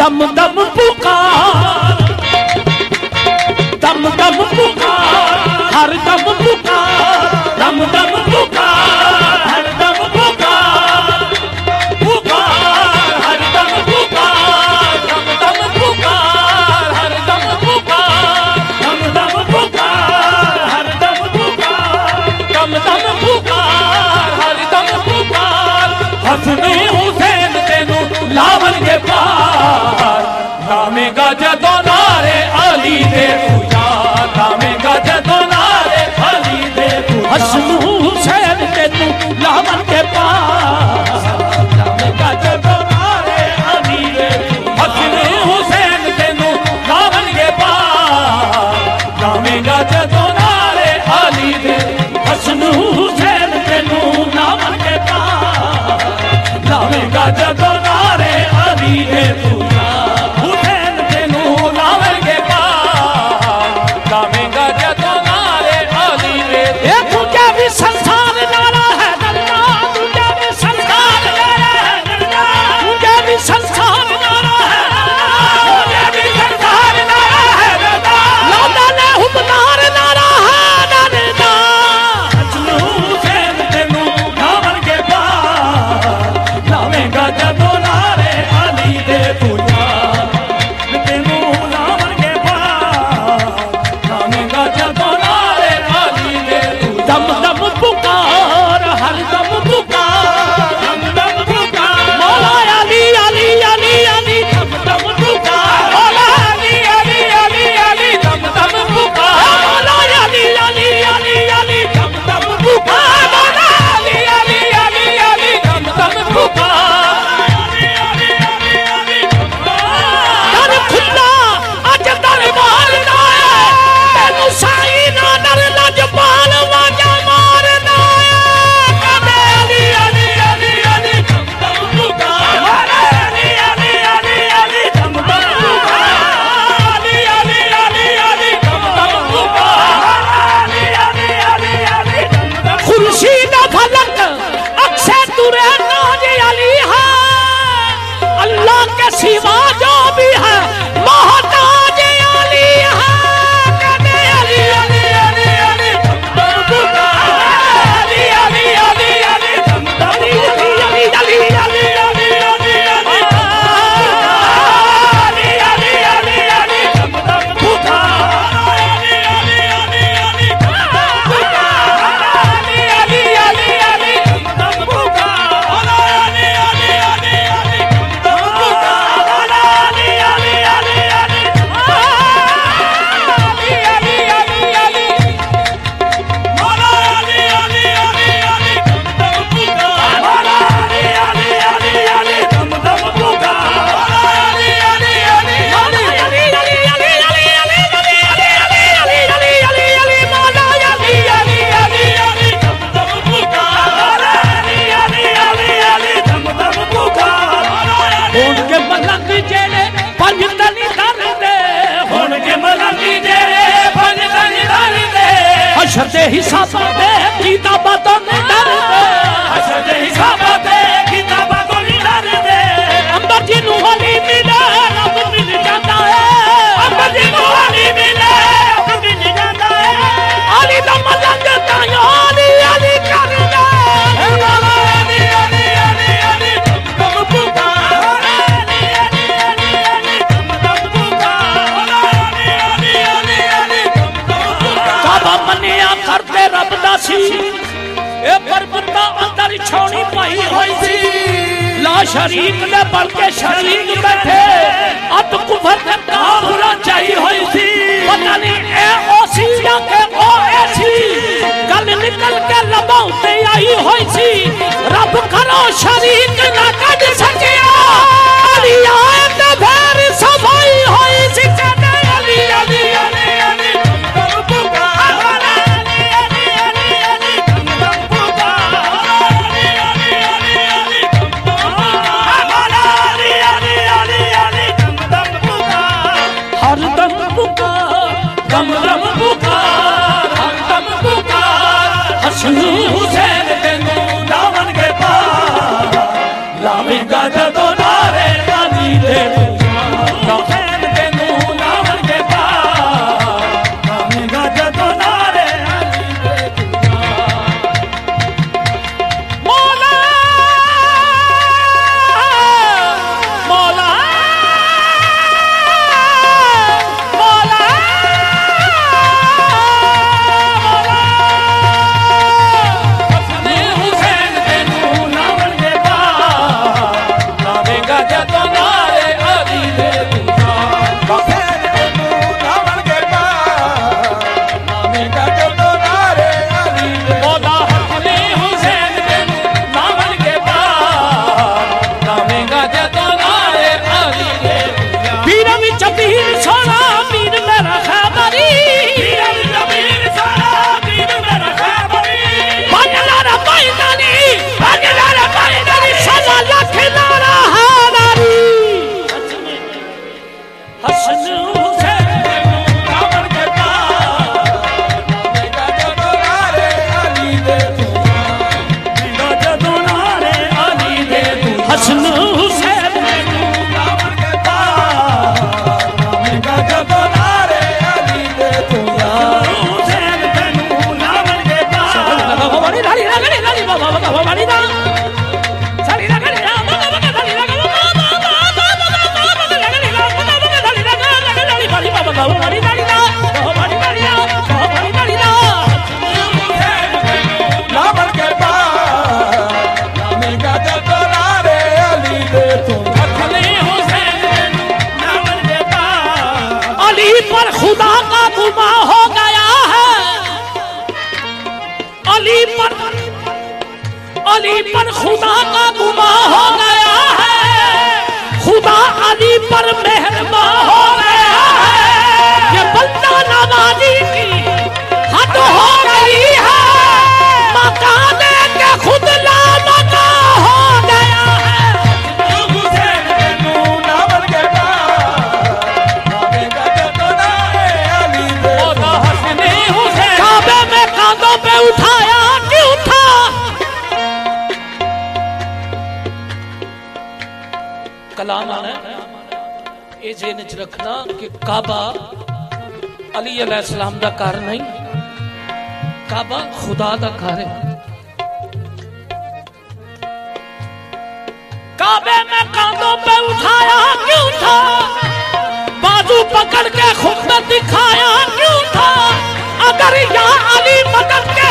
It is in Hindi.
दम दम पुकार, दम दम पुकार, हर दम पुकार, दम दम पुकार, हर दम पुकार, पुकार, हर दम पुकार, दम दम पुकार, हर दम पुकार, दम दम पुकार, हर दम पुकार, दम दम पुकार, हर दम पुकार। हसने हुसैन तेनू लावन के पार, नामेगा जदों नारे अली दे पूजा, नामेगा जदों नारे अली दे पूजा। हसन हुसैन तेनू लावन के पार, नामेगा जदों नारे अली दे पूजा। हसन हुसैन तेनू लावन के पार, नामेगा जदों नारे अली दे। हसन हुसैन तेनू लावन के पार, नामेगा जदों नारे अली दे पूजा। हुसैन तेनू लावन के पार, नामेगा जदों नारे अली दे। तुझे भी संसार नारा है दरदा, तुझे भी संसार नारा है दरदा, तुझे भी संसार नारा है दरदा, तुझे भी संसार नारा है दरदा, लौटा ने हुबनार नारा है दरदा। हसन हुसैन तेनू लावन के पार, नामेगा जदों नारे अली दे पूजा। तेनू लावन के पार, नामेगा जदों नारे अली दे पूजा। दम दम पुकार, हर दम पुकार, दम दम पुकार, मौला अली अली अली अली, दम दम पुकार, मौला अली अली अली अली, दम दम पुकार, मौला अली अली अली अली, दम दम पुकार, मौला अली अली अली अली, दम दम पुकार। दर खुला अज दरबार ना है, तेनू साईं ना डर लजपाल वाजा मारना है। कदे अली अली अली अली, दम दम पुकार, अली अली अली अली, दम दम पुकार, अली अली अली अली, दम दम पुकार, अली अली अली अली, दम दम। खुर्शीद फलक अक्से तुरे नाज अली है, अल्लाह के सिवा जो भी है मोहताज अली है। कदे अली अली अली अली, दम दम पुकार, अली अली अली अली, दम दम पुकार, अली अली अली अली अली अली, अली अली अली अली, दम दम पुकार, अली अली अली अली, दम दम पुकार, अली अली अली अली, दम दम पुकार, अली अली अली अली, दम दम पुकार, अली अली अली अली, अली अली अली अली, मौला अली अली अली अली, दम दम पुकार, मौला अली अली अली अली, दम दम पुकार, अली अली अली अली, अली अली अली अली अली, अली अली अली अली अली, मौला अली अली अली अली, दम दम पुकार, अली अली अली अली, दम दम पुकार। हुण के मलंग जेड़े पंज तनी दर दे, हुण के मलंग जेड़े पंज तनी दर दे, हशर दे हिसाबां दे किताबां तो नहीं डर दे, हशर दे हिसाबां दे किताबां तो नहीं डर दे। अंबर जिन्नू अली मिले रब मिल जाता है, अंबर जिन्नू अली मिले रब मिल जाता है। अली दा मलंग तायो अली अली कर दे, मौला अली अली अली अली, दम दम पुकार, अली अली अली अली, दम दम पुकार, अली अली अली अली, दम दम पुकार। काबा मनिया करते रब दा सी, ए पर बंदा अंदर छौनी पाई होई सी, ला शरीक दे बल्कि शरीक बैठे, अत कुफर दे काफरा चाहिए होई सी। पता नहीं ए ओसी या के ओ ऐसी, गल निकल के लबां ते आई होई सी। रब करो शरीक ना कढ सकिया, अली आए ते फिर सफाई होई सी। कदे अली अली अली अली, दम दम पुकार, अली अली अली अली, दम दम पुकार, अली अली अली अली, दम दम पुकार, अली अली अली अली, दम दम पुकार, हर दम पुकार, दम दम पुकार, हर दम पुकार। हसन हुसैन तेनू लावन के पार, हसन हुसैन नावर के हसन हुसैन नावर के पर खुदा का गुमा हो गया है, अली पर खुदा का गुमा हो गया है, खुदा अली पर मेहरबान हो गया है। ये बंदा नवाजी की हद हो गई है, मकाने के खुद लामका हो गया है। काबे में कांधों पे उठाया क्यों था, कलाम है ये जेन च रखना कि काबा अली अलैहिस्सलाम दा घर नहीं, काबा खुदा दा घर है। काबे में कांधों पे उठाया क्यों था, बाजू पकड़ के खुद दिखाया क्यों था, अगर या अली मदद के